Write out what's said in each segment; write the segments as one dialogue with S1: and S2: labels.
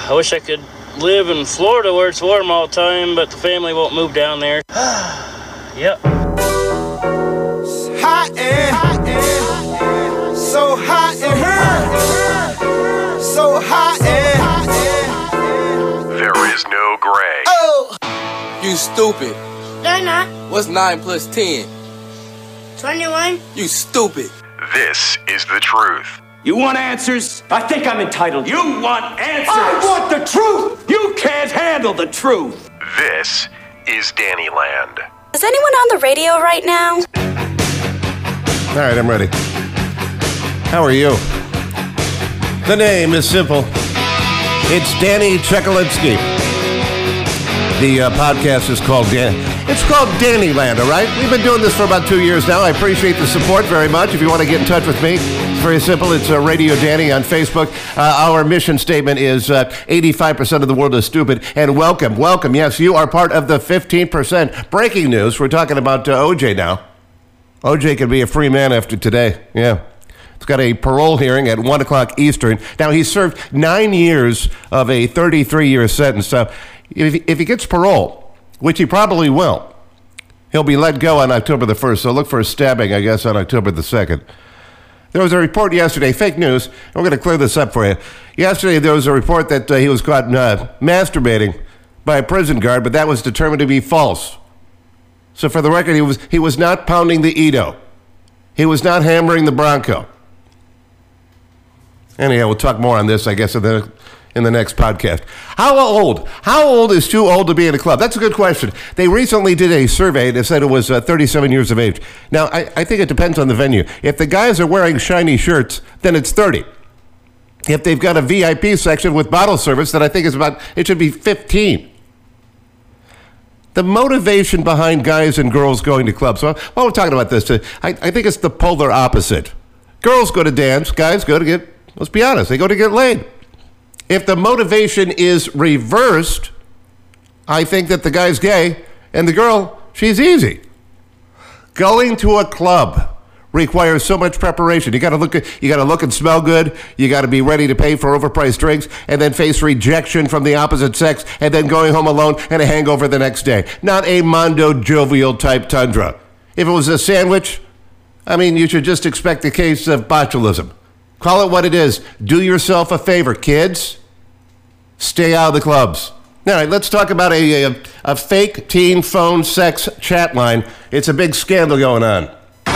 S1: I wish I could live in Florida where it's warm all the time, but the family won't move down there. Yep.
S2: Hot and so hot and so hot and
S3: there is no gray.
S2: oh,
S4: You stupid.
S5: They're not.
S4: What's 9 plus 10?
S5: 21.
S4: You stupid.
S3: This is the truth.
S6: You want answers? I think I'm entitled. You want answers?
S7: I want the truth! You can't handle the truth!
S3: This is Danny Land.
S8: Is anyone on the radio right now?
S9: All right, I'm ready. How are you? The name is simple. It's Danny Chekalinsky. The podcast is called It's called Danny Land, all right? We've been doing this for about 2 years now. I appreciate the support very much. If you want to get in touch with me, it's very simple. It's Radio Danny on Facebook. Our mission statement is 85% of the world is stupid. And welcome. Yes, you are part of the 15%. Breaking news. We're talking about OJ now. OJ could be a free man after today. Yeah. It's got a parole hearing at 1 o'clock Eastern. Now, he served 9 years of a 33-year sentence. So if he gets parole, which he probably will, he'll be let go on October the 1st. So look for a stabbing, I guess, on October the 2nd. There was a report yesterday, fake news. We're going to clear this up for you. Yesterday, there was a report that he was caught masturbating by a prison guard, but that was determined to be false. So for the record, he was not pounding the Edo. He was not hammering the Bronco. Anyhow, we'll talk more on this, I guess, in the next podcast. How old? How old is too old to be in a club? That's a good question. They recently did a survey that said it was 37 years of age. Now, I think it depends on the venue. If the guys are wearing shiny shirts, then it's 30. If they've got a VIP section with bottle service, then I think it should be 15. The motivation behind guys and girls going to clubs. So while we're talking about this, I think it's the polar opposite. Girls go to dance, guys go to get, let's be honest, they go to get laid. If the motivation is reversed, I think that the guy's gay and the girl, she's easy. Going to a club requires so much preparation. You got to look and smell good. You got to be ready to pay for overpriced drinks and then face rejection from the opposite sex and then going home alone and a hangover the next day. Not a Mondo Jovial type tundra. If it was a sandwich, I mean, you should just expect a case of botulism. Call it what it is. Do yourself a favor, kids. Stay out of the clubs. All right, let's talk about a fake teen phone sex chat line. It's a big scandal going on.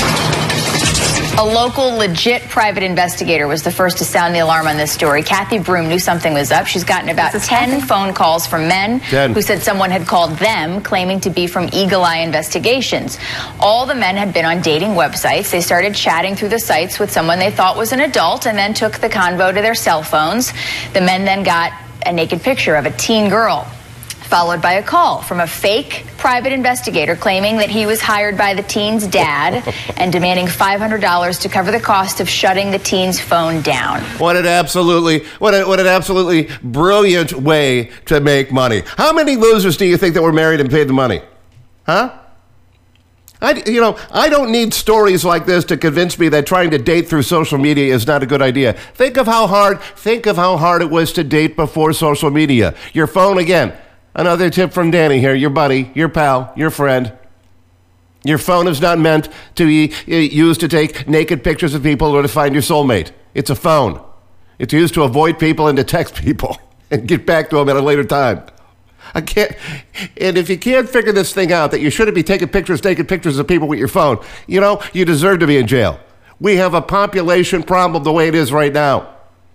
S10: A local legit private investigator was the first to sound the alarm on this story. Kathy Broom knew something was up. She's gotten about 10 phone calls from men who said someone had called them claiming to be from Eagle Eye Investigations. All the men had been on dating websites. They started chatting through the sites with someone they thought was an adult and then took the convo to their cell phones. The men then got a naked picture of a teen girl, followed by a call from a fake private investigator claiming that he was hired by the teen's dad and demanding $500 to cover the cost of shutting the teen's phone down.
S9: What an absolutely brilliant way to make money. How many losers do you think that were married and paid the money? Huh? I don't need stories like this to convince me that trying to date through social media is not a good idea. Think of how hard it was to date before social media. Your phone, again. Another tip from Danny here, your buddy, your pal, your friend. Your phone is not meant to be used to take naked pictures of people or to find your soulmate. It's a phone. It's used to avoid people and to text people and get back to them at a later time. And if you can't figure this thing out, that you shouldn't be taking naked pictures of people with your phone, you deserve to be in jail. We have a population problem the way it is right now.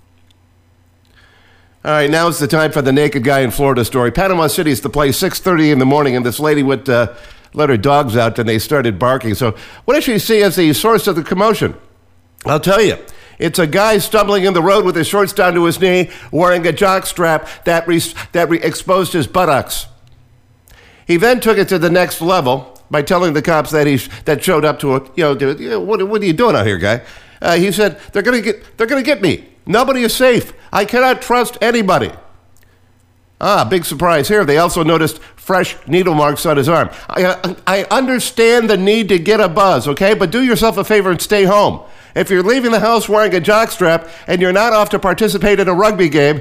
S9: All right, now is the time for the naked guy in Florida story. Panama City is the place, 6:30 in the morning, and this lady would let her dogs out, and they started barking. So what does she see as the source of the commotion? I'll tell you. It's a guy stumbling in the road with his shorts down to his knee, wearing a jock strap that exposed his buttocks. He then took it to the next level by telling the cops that showed up to what are you doing out here, guy? He said, they're gonna get me. Nobody is safe. I cannot trust anybody. Big surprise here. They also noticed fresh needle marks on his arm. I understand the need to get a buzz, okay? But do yourself a favor and stay home. If you're leaving the house wearing a jockstrap and you're not off to participate in a rugby game,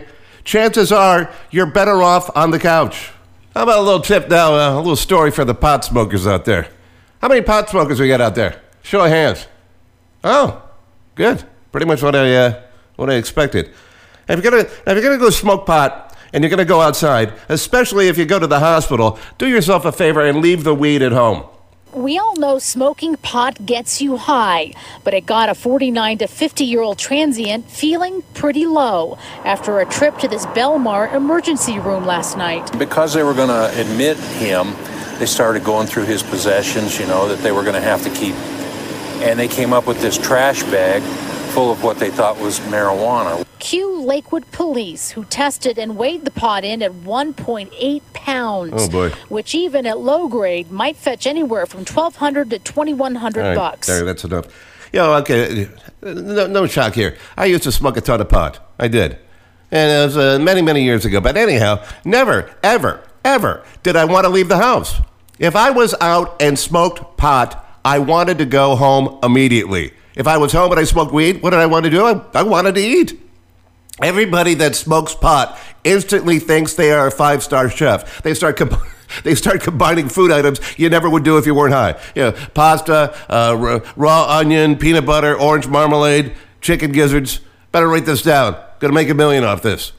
S9: chances are you're better off on the couch. How about a little tip now, a little story for the pot smokers out there. How many pot smokers we got out there? Show of hands. Oh, good. Pretty much what I expected. If you're gonna go smoke pot and you're gonna go outside, especially if you go to the hospital, do yourself a favor and leave the weed at home.
S11: We all know smoking pot gets you high, but it got a 49 to 50-year-old transient feeling pretty low after a trip to this Belmar emergency room last night.
S12: Because they were going to admit him, they started going through his possessions, that they were going to have to keep. And they came up with this trash bag full of what they thought was marijuana.
S11: Cue Lakewood police, who tested and weighed the pot in at 1.8 pounds.
S9: Oh, boy.
S11: Which even at low grade might fetch anywhere from $1,200 to $2,100 bucks.
S9: There, that's enough. Okay, no shock here. I used to smoke a ton of pot. I did. And it was many, many years ago. But anyhow, never, ever, ever did I want to leave the house. If I was out and smoked pot, I wanted to go home immediately. If I was home and I smoked weed, what did I want to do? I wanted to eat. Everybody that smokes pot instantly thinks they are a 5-star chef. They start combining food items you never would do if you weren't high. Pasta, raw onion, peanut butter, orange marmalade, chicken gizzards. Better write this down. Gonna make $1 million off this.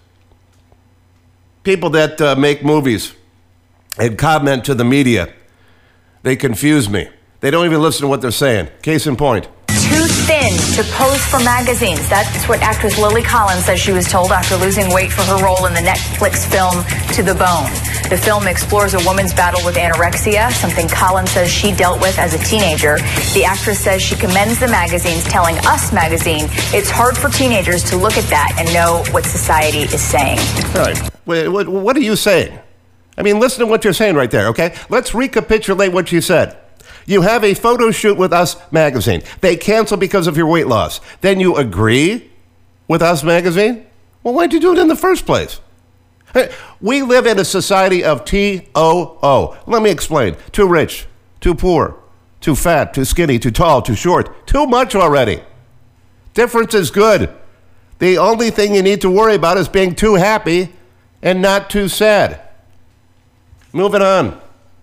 S9: People that make movies and comment to the media, they confuse me. They don't even listen to what they're saying. Case in point.
S10: Too thin to pose for magazines. That's what actress Lily Collins says she was told after losing weight for her role in the Netflix film To the Bone. The film explores a woman's battle with anorexia, something Collins says she dealt with as a teenager. The actress says she commends the magazines, telling Us magazine it's hard for teenagers to look at that and know what society is saying.
S9: All right. Wait, what are you saying? I mean, listen to what you're saying right there, okay? Let's recapitulate what you said. You have a photo shoot with Us magazine. They cancel because of your weight loss. Then you agree with Us magazine? Well, why'd you do it in the first place? We live in a society of TOO. Let me explain. Too rich, too poor, too fat, too skinny, too tall, too short. Too much already. Difference is good. The only thing you need to worry about is being too happy and not too sad. Moving on.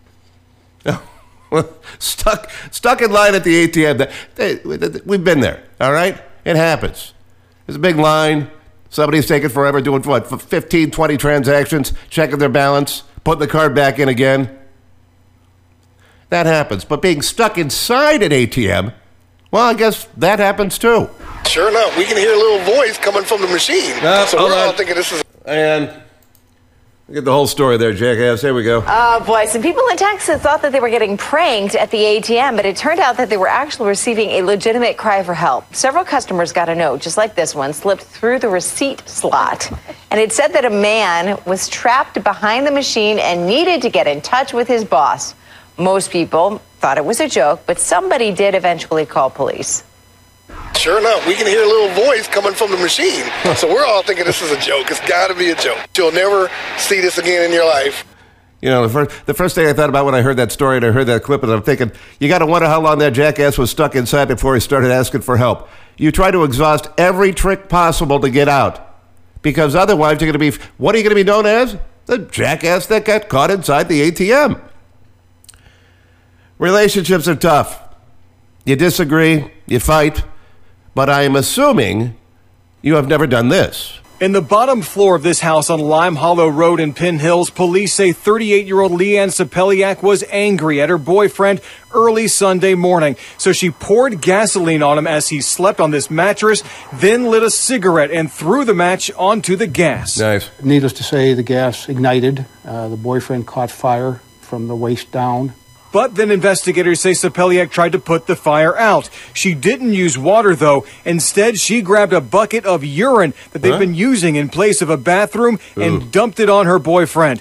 S9: Stuck in line at the ATM. We've been there, all right? It happens. There's a big line. Somebody's taking forever doing, 15, 20 transactions, checking their balance, putting the card back in again. That happens. But being stuck inside an ATM, well, I guess that happens too.
S13: Sure enough, we can hear a little voice coming from the machine. So we're all thinking this is...
S9: And... get the whole story there, Jackass. Here we go.
S14: Oh, boy. Some people in Texas thought that they were getting pranked at the ATM, but it turned out that they were actually receiving a legitimate cry for help. Several customers got a note, just like this one, slipped through the receipt slot. And it said that a man was trapped behind the machine and needed to get in touch with his boss. Most people thought it was a joke, but somebody did eventually call police.
S13: Sure enough, we can hear a little voice coming from the machine. So we're all thinking this is a joke. It's got to be a joke. You'll never see this again in your life.
S9: The first thing I thought about when I heard that story and I heard that clip, and I'm thinking, you got to wonder how long that jackass was stuck inside before he started asking for help. You try to exhaust every trick possible to get out, because otherwise you're going to be, what are you going to be known as? The jackass that got caught inside the ATM. Relationships are tough. You disagree, you fight, but I am assuming you have never done this.
S15: In the bottom floor of this house on Lime Hollow Road in Penn Hills, police say 38-year-old Leanne Sapeliak was angry at her boyfriend early Sunday morning. So she poured gasoline on him as he slept on this mattress, then lit a cigarette and threw the match onto the gas.
S9: Nice.
S16: Needless to say, the gas ignited. The boyfriend caught fire from the waist down.
S15: But then investigators say Sapeliak tried to put the fire out. She didn't use water, though. Instead, she grabbed a bucket of urine that they've been using in place of a bathroom and dumped it on her boyfriend.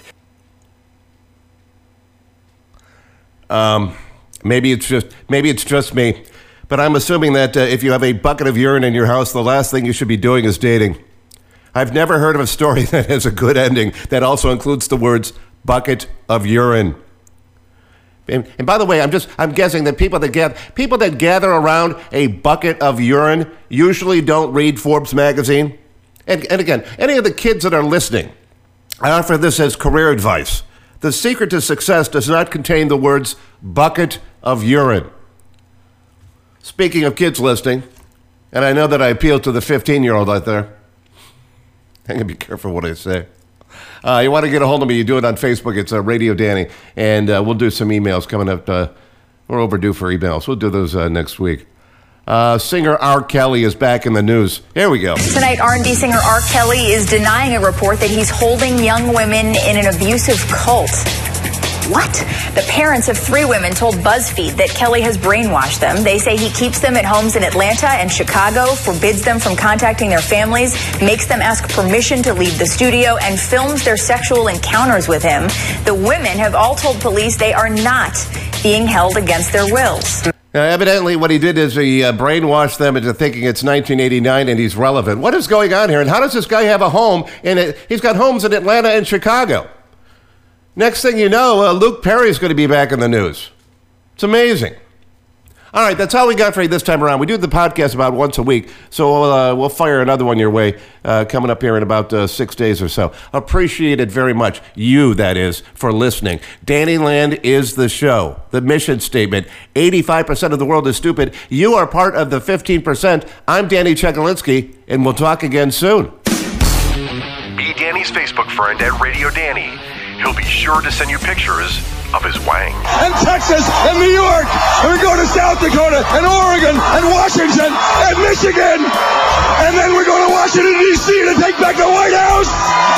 S9: Maybe it's just me, but I'm assuming that if you have a bucket of urine in your house, the last thing you should be doing is dating. I've never heard of a story that has a good ending that also includes the words bucket of urine. And by the way, I'm guessing that people that gather around a bucket of urine usually don't read Forbes magazine. And again, any of the kids that are listening, I offer this as career advice. The secret to success does not contain the words bucket of urine. Speaking of kids listening, and I know that I appeal to the 15-year-old out there. I'm going to be careful what I say. You want to get a hold of me, you do it on Facebook. It's Radio Danny. And we'll do some emails coming up. We're overdue for emails. We'll do those next week. Singer R. Kelly is back in the news. Here we go.
S10: Tonight, R&B singer R. Kelly is denying a report that he's holding young women in an abusive cult. What? The parents of 3 women told BuzzFeed that Kelly has brainwashed them. They say he keeps them at homes in Atlanta and Chicago, forbids them from contacting their families, makes them ask permission to leave the studio, and films their sexual encounters with him. The women have all told police they are not being held against their wills.
S9: Now, evidently, what he did is he brainwashed them into thinking it's 1989 and he's relevant. What is going on here? And how does this guy have a home? He's got homes in Atlanta and Chicago. Next thing you know, Luke Perry's going to be back in the news. It's amazing. All right, that's all we got for you this time around. We do the podcast about once a week, so we'll fire another one your way coming up here in about 6 days or so. Appreciate it very much. You, that is, for listening. Danny Land is the show. The mission statement, 85% of the world is stupid. You are part of the 15%. I'm Danny Chekalinsky, and we'll talk again soon.
S3: Be Danny's Facebook friend at Radio Danny. He'll be sure to send you pictures of his wang.
S2: And Texas, and New York, and we go to South Dakota, and Oregon, and Washington, and Michigan, and then we're going to Washington, D.C. to take back the White House.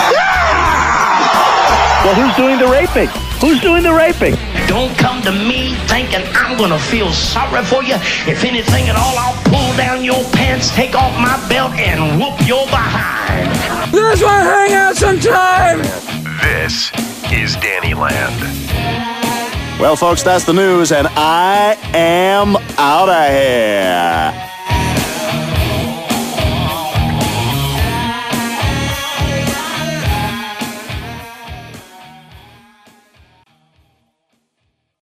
S2: Yeah!
S6: Well, who's doing the raping? Who's doing the raping?
S17: Don't come to me thinking I'm going to feel sorry for you. If anything at all, I'll pull down your pants, take off my belt, and whoop your behind.
S2: That's why I hang out sometime.
S3: This is Danny Land.
S18: Well, folks, that's the news, and I am out of here.